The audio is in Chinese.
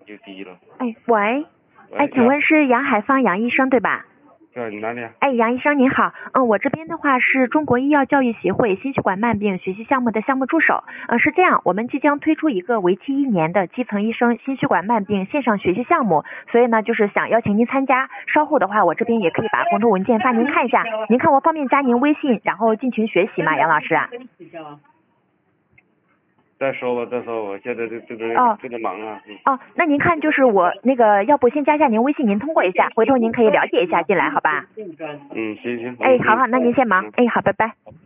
就低了。 哎，喂，哎，请问是杨海芳杨医生对吧？ 对，你哪里啊？ 哎，杨医生您好，我这边的话是中国医药教育协会心血管慢病学习项目的项目助手，是这样，我们即将推出一个为期1年的基层医生心血管慢病线上学习项目，所以呢就是想邀请您参加，稍后的话我这边也可以把工作文件发您看一下，您看我方便加您微信，然后进群学习吗，杨老师啊？ 再说吧，我现在这个忙啊。 那您看就是我那个，要不先加一下您微信，您通过一下，回头您可以了解一下进来，好吧？ 行。 哎，好，那您先忙，哎，好，拜拜。